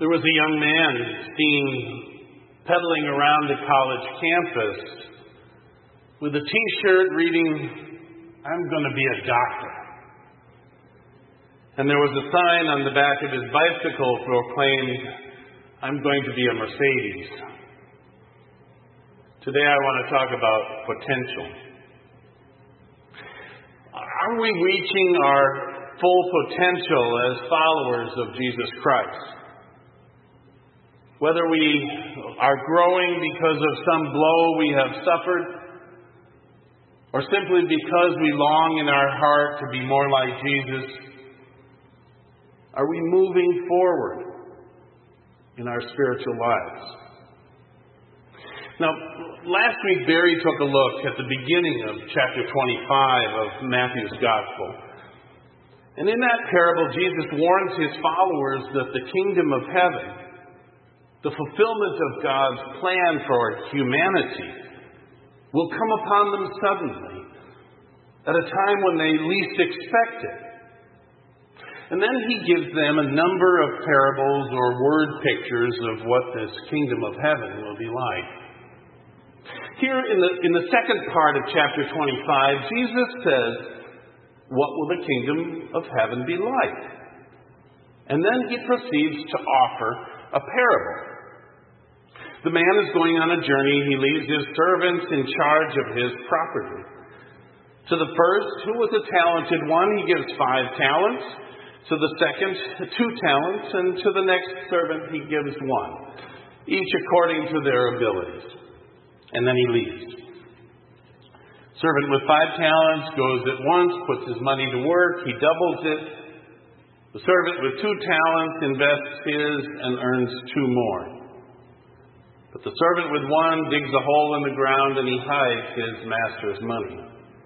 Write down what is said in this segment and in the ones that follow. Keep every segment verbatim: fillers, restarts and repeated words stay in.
There was a young man seen pedaling around a college campus with a T-shirt reading, "I'm going to be a doctor." And there was a sign on the back of his bicycle proclaimed, "I'm going to be a Mercedes." Today I want to talk about potential. Are we reaching our full potential as followers of Jesus Christ? Whether we are growing because of some blow we have suffered, or simply because we long in our heart to be more like Jesus, are we moving forward in our spiritual lives? Now, last week Barry took a look at the beginning of chapter twenty-five of Matthew's Gospel. And in that parable, Jesus warns his followers that the kingdom of heaven, the fulfillment of God's plan for humanity, will come upon them suddenly, at a time when they least expect it. And then he gives them a number of parables or word pictures of what this kingdom of heaven will be like. Here in the, in the second part of chapter twenty-five, Jesus says, what will the kingdom of heaven be like? And then he proceeds to offer a parable. The man is going on a journey. He leaves his servants in charge of his property. To the first, who was a talented one, he gives five talents. To the second, two talents. And to the next servant, he gives one, each according to their abilities. And then he leaves. Servant with five talents goes at once, puts his money to work, he doubles it. The servant with two talents invests his and earns two more. But the servant with one digs a hole in the ground and he hides his master's money.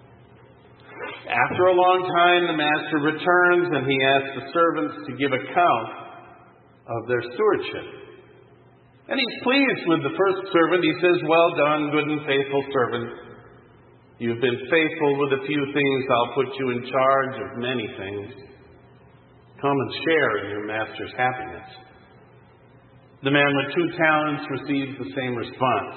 After a long time, the master returns and he asks the servants to give account of their stewardship. And he's pleased with the first servant. He says, "Well done, good and faithful servant. You've been faithful with a few things. I'll put you in charge of many things. Come and share in your master's happiness." The man with two talents receives the same response.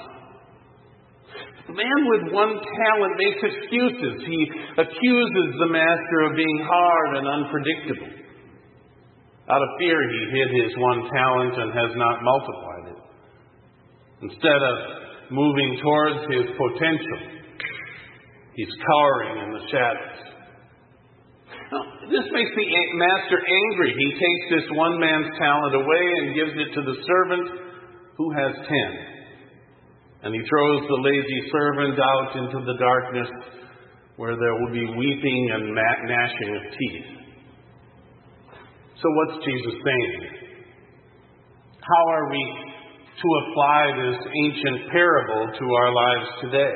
The man with one talent makes excuses. He accuses the master of being hard and unpredictable. Out of fear, he hid his one talent and has not multiplied it. Instead of moving towards his potential, he's cowering in the shadows. Now, this makes the master angry. He takes this one man's talent away and gives it to the servant who has ten. And he throws the lazy servant out into the darkness where there will be weeping and gnashing of teeth. So what's Jesus saying? How are we to apply this ancient parable to our lives today?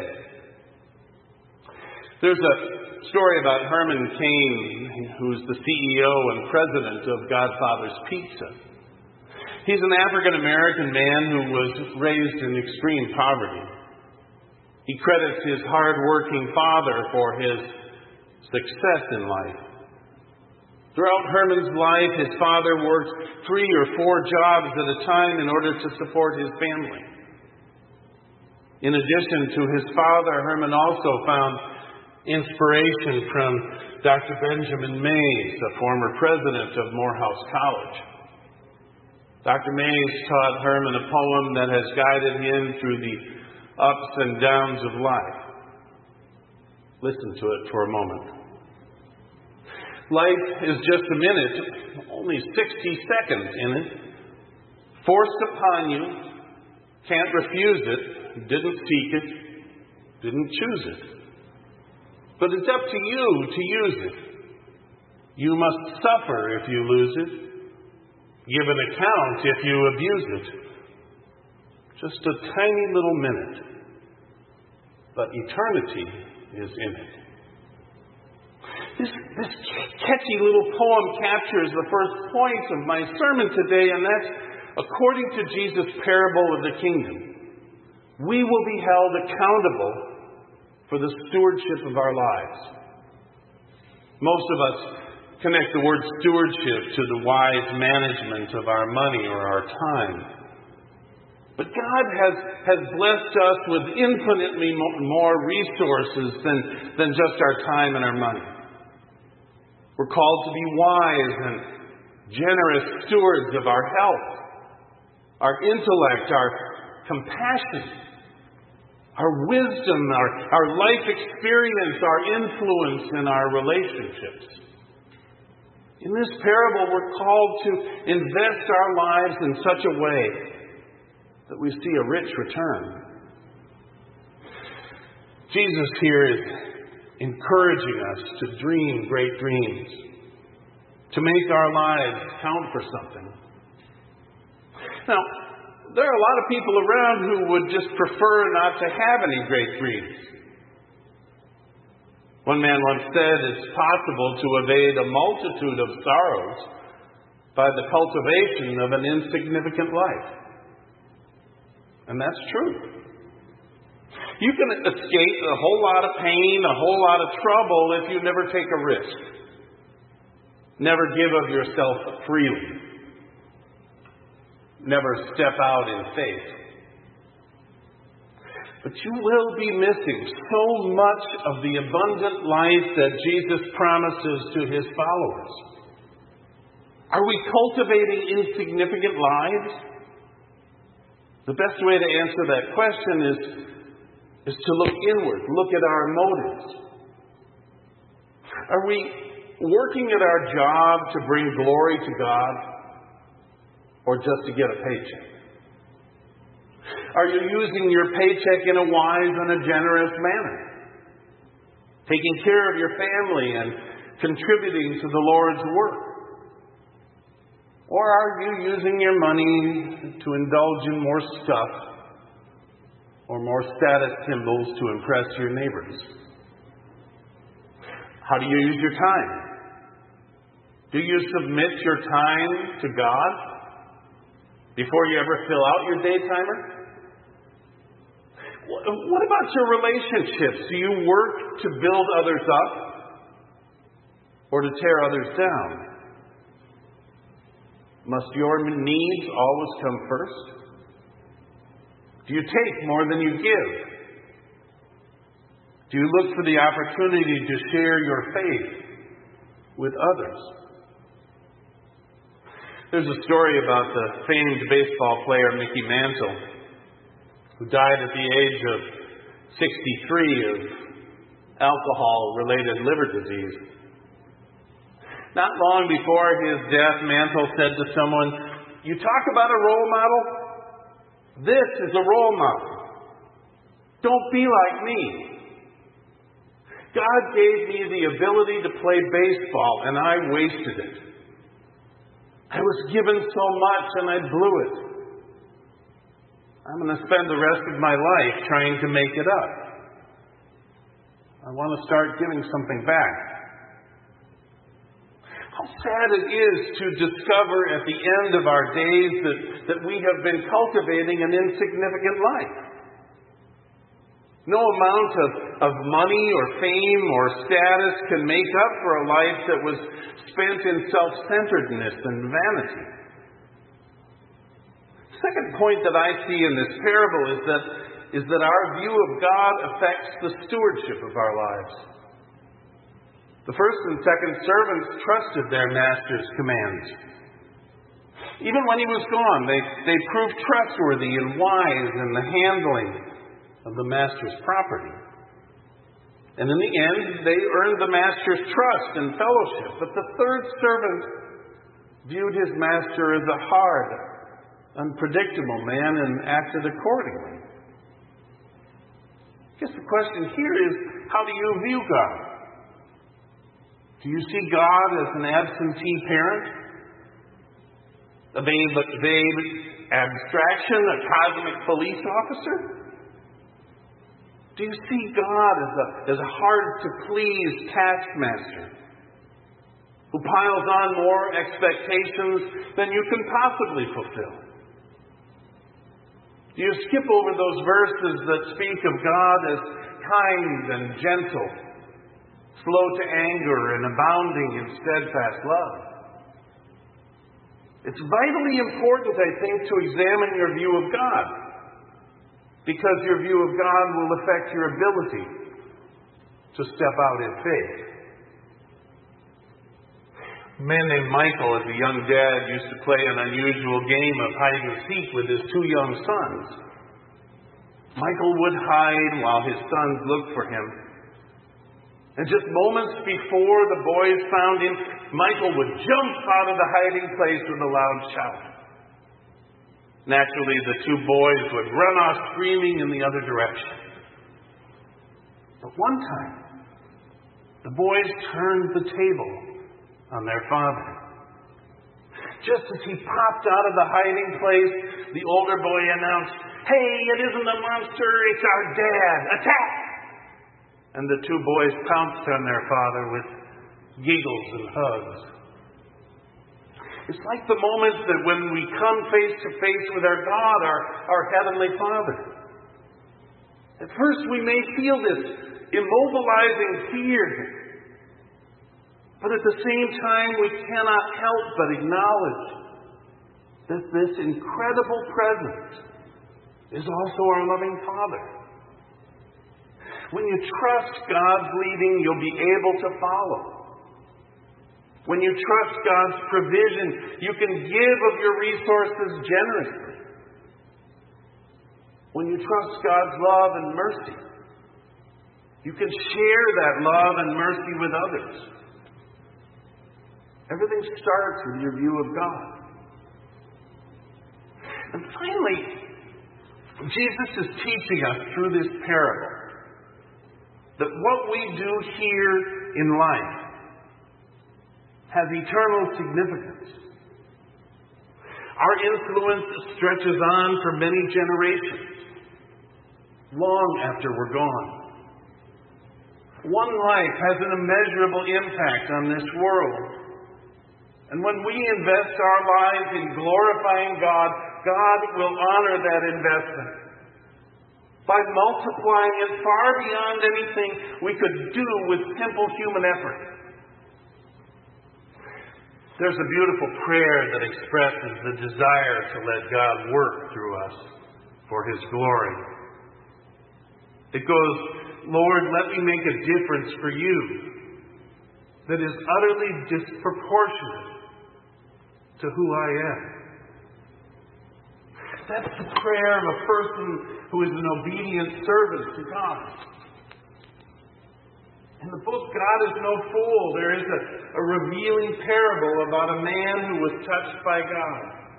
There's a story about Herman Cain, who's the C E O and president of Godfather's Pizza. He's an African-American man who was raised in extreme poverty. He credits his hard-working father for his success in life. Throughout Herman's life, his father worked three or four jobs at a time in order to support his family. In addition to his father, Herman also found inspiration from Doctor Benjamin Mays, a former president of Morehouse College. Doctor Mays taught Herman a poem that has guided him through the ups and downs of life. Listen to it for a moment. Life is just a minute, only sixty seconds in it. Forced upon you, can't refuse it, didn't seek it, didn't choose it. But it's up to you to use it. You must suffer if you lose it, give an account if you abuse it. Just a tiny little minute, but eternity is in it. This, this catchy little poem captures the first point of my sermon today, and that's, according to Jesus' parable of the kingdom, we will be held accountable for the stewardship of our lives. Most of us connect the word stewardship to the wise management of our money or our time. But God has, has blessed us with infinitely more resources than, than just our time and our money. We're called to be wise and generous stewards of our health, our intellect, our compassion, our wisdom, our, our life experience, our influence, and our relationships. In this parable, we're called to invest our lives in such a way that we see a rich return. Jesus here is encouraging us to dream great dreams, to make our lives count for something. Now, there are a lot of people around who would just prefer not to have any great dreams. One man once said it's possible to evade a multitude of sorrows by the cultivation of an insignificant life. And that's true. You can escape a whole lot of pain, a whole lot of trouble if you never take a risk. Never give of yourself freely. Never step out in faith. But you will be missing so much of the abundant life that Jesus promises to His followers. Are we cultivating insignificant lives? The best way to answer that question is, is to look inward, look at our motives. Are we working at our job to bring glory to God, or just to get a paycheck? Are you using your paycheck in a wise and a generous manner? Taking care of your family and contributing to the Lord's work? Or are you using your money to indulge in more stuff or more status symbols to impress your neighbors? How do you use your time? Do you submit your time to God before you ever fill out your day timer? What about your relationships? Do you work to build others up or to tear others down? Must your needs always come first? Do you take more than you give? Do you look for the opportunity to share your faith with others? There's a story about the famed baseball player Mickey Mantle, who died at the age of sixty-three of alcohol-related liver disease. Not long before his death, Mantle said to someone, "You talk about a role model? This is a role model. Don't be like me. God gave me the ability to play baseball, and I wasted it. I was given so much, and I blew it. I'm going to spend the rest of my life trying to make it up. I want to start giving something back." How sad it is to discover at the end of our days that, that we have been cultivating an insignificant life. No amount of, of money or fame or status can make up for a life that was spent in self-centeredness and vanity. The second point that I see in this parable is that, is that our view of God affects the stewardship of our lives. The first and second servants trusted their master's commands. Even when he was gone, they, they proved trustworthy and wise in the handling of the master's property. And in the end, they earned the master's trust and fellowship. But the third servant viewed his master as a hard, unpredictable man and acted accordingly. I guess the question here is, how do you view God? Do you see God as an absentee parent? A vague, vague abstraction, a cosmic police officer? Do you see God as a, as a hard-to-please taskmaster who piles on more expectations than you can possibly fulfill? Do you skip over those verses that speak of God as kind and gentle, slow to anger, and abounding in steadfast love. It's vitally important, I think, to examine your view of God, because your view of God will affect your ability to step out in faith. A man named Michael, as a young dad, used to play an unusual game of hide and seek with his two young sons. Michael would hide while his sons looked for him. And just moments before the boys found him, Michael would jump out of the hiding place with a loud shout. Naturally, the two boys would run off screaming in the other direction. But one time, the boys turned the table on their father. Just as he popped out of the hiding place, the older boy announced, "Hey, it isn't a monster, it's our dad. Attack!" And the two boys pounced on their father with giggles and hugs. It's like the moments that when we come face to face with our God, our, our Heavenly Father. At first we may feel this immobilizing fear, but at the same time we cannot help but acknowledge that this incredible presence is also our loving Father. When you trust God's leading, you'll be able to follow. When you trust God's provision, you can give of your resources generously. When you trust God's love and mercy, you can share that love and mercy with others. Everything starts with your view of God. And finally, Jesus is teaching us through this parable that what we do here in life has eternal significance. Our influence stretches on for many generations, long after we're gone. One life has an immeasurable impact on this world. And when we invest our lives in glorifying God, God will honor that investment by multiplying it far beyond anything we could do with simple human effort. There's a beautiful prayer that expresses the desire to let God work through us for His glory. It goes, "Lord, let me make a difference for you that is utterly disproportionate to who I am." That's the prayer of a person who is an obedient servant to God. In the book, God is no fool. There is a, a revealing parable about a man who was touched by God.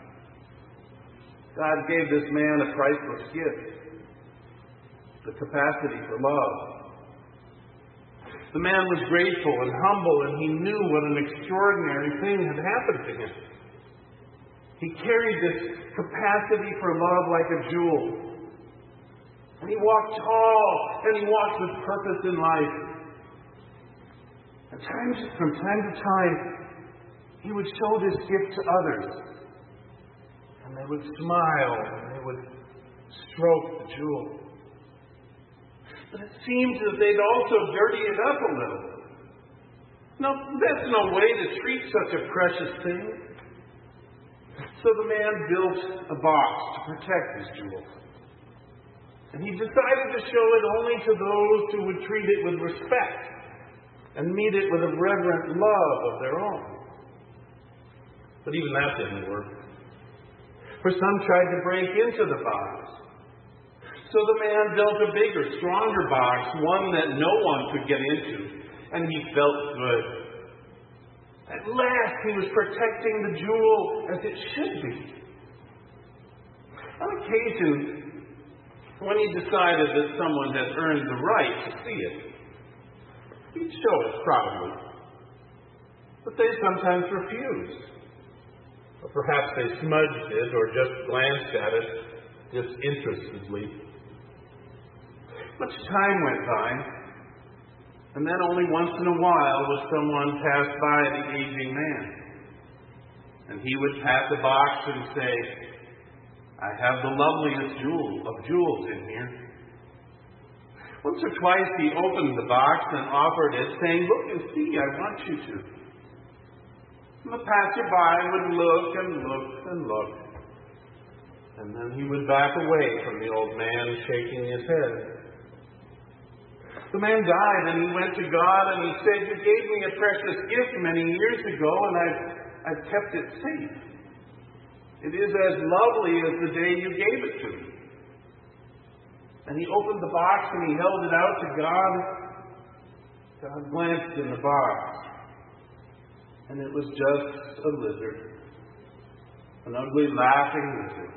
God gave this man a priceless gift, the capacity for love. The man was grateful and humble, and he knew what an extraordinary thing had happened to him. He carried this capacity for love like a jewel. And he walked tall, and he walked with purpose in life. And times, from time to time, he would show this gift to others. And they would smile, and they would stroke the jewel. But it seems that they'd also dirty it up a little. No, that's no way to treat such a precious thing. So the man built a box to protect his jewel. And he decided to show it only to those who would treat it with respect and meet it with a reverent love of their own. But even that didn't work. For some tried to break into the box. So the man built a bigger, stronger box, one that no one could get into, and he felt good. At last he was protecting the jewel as it should be. On occasion, when he decided that someone had earned the right to see it, he'd show it proudly. But they sometimes refused. Or perhaps they smudged it or just glanced at it disinterestedly. Much time went by, and then only once in a while would someone pass by the aging man. And he would pat the box and say, "I have the loveliest jewel of jewels in here." Once or twice he opened the box and offered it, saying, "Look and see, I want you to." And the passerby would look and look and look. And then he would back away from the old man, shaking his head. The man died, and he went to God, and he said, "You gave me a precious gift many years ago, and I've, I've kept it safe. It is as lovely as the day you gave it to me." And he opened the box, and he held it out to God. God glanced in the box, and it was just a lizard, an ugly, laughing lizard,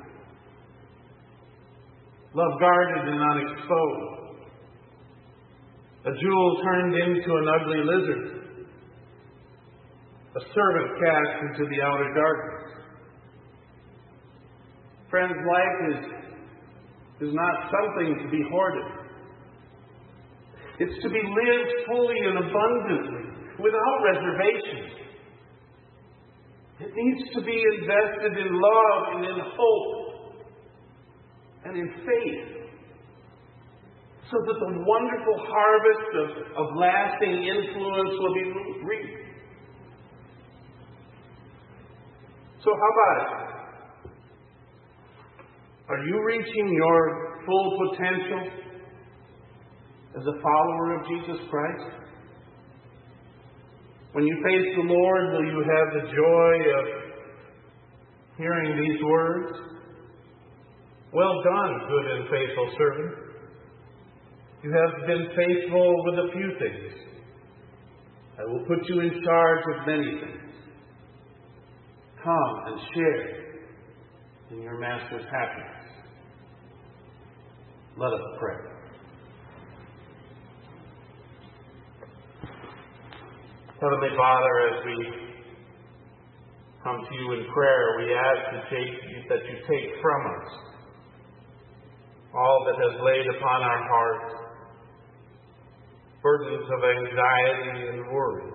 love guarded and unexposed. A jewel turned into an ugly lizard. A servant cast into the outer darkness. Friends, life is, is not something to be hoarded. It's to be lived fully and abundantly, without reservation. It needs to be invested in love and in hope and in faith, so that the wonderful harvest of, of lasting influence will be reaped. So how about it? Are you reaching your full potential as a follower of Jesus Christ? When you face the Lord, will you have the joy of hearing these words? "Well done, good and faithful servant. You have been faithful with a few things. I will put you in charge of many things. Come and share in your Master's happiness." Let us pray. Heavenly Father, as we come to you in prayer, we ask that you, that you take from us all that has laid upon our hearts, burdens of anxiety and worry.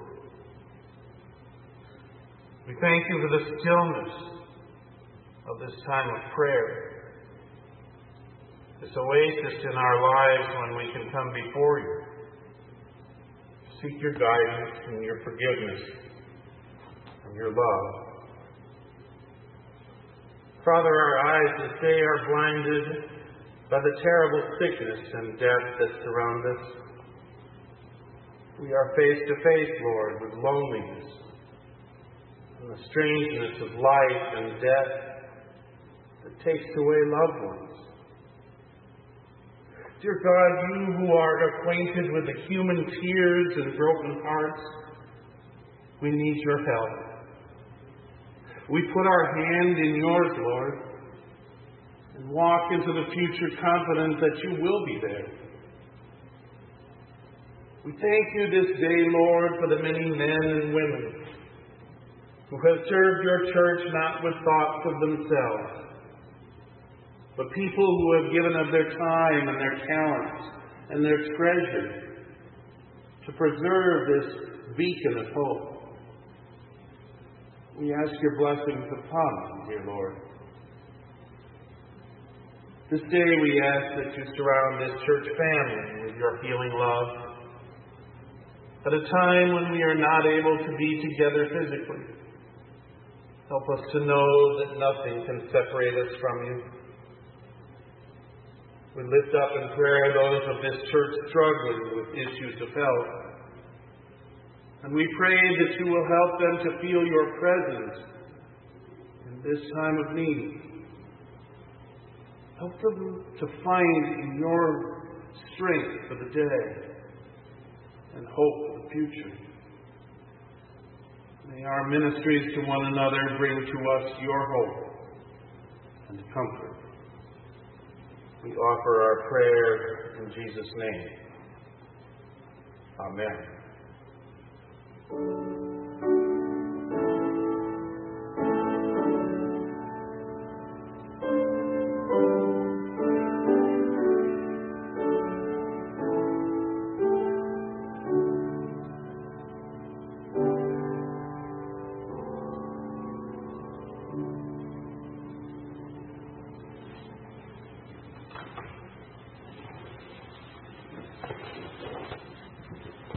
We thank you for the stillness of this time of prayer, this oasis in our lives when we can come before you, seek your guidance and your forgiveness and your love. Father, our eyes this day are blinded by the terrible sickness and death that surround us. We are face to face, Lord, with loneliness and the strangeness of life and death that takes away loved ones. Dear God, you who are acquainted with the human tears and broken hearts, we need your help. We put our hand in yours, Lord, and walk into the future confident that you will be there. We thank you this day, Lord, for the many men and women who have served your church not with thoughts of themselves, but people who have given of their time and their talents and their treasure to preserve this beacon of hope. We ask your blessings upon them, dear Lord. This day we ask that you surround this church family with your healing love. At a time when we are not able to be together physically, help us to know that nothing can separate us from you. We lift up in prayer those of this church struggling with issues of health. And we pray that you will help them to feel your presence in this time of need. Help them to find your strength for the day and hope for the future. May our ministries to one another bring to us your hope and comfort. We offer our prayer in Jesus' name. Amen.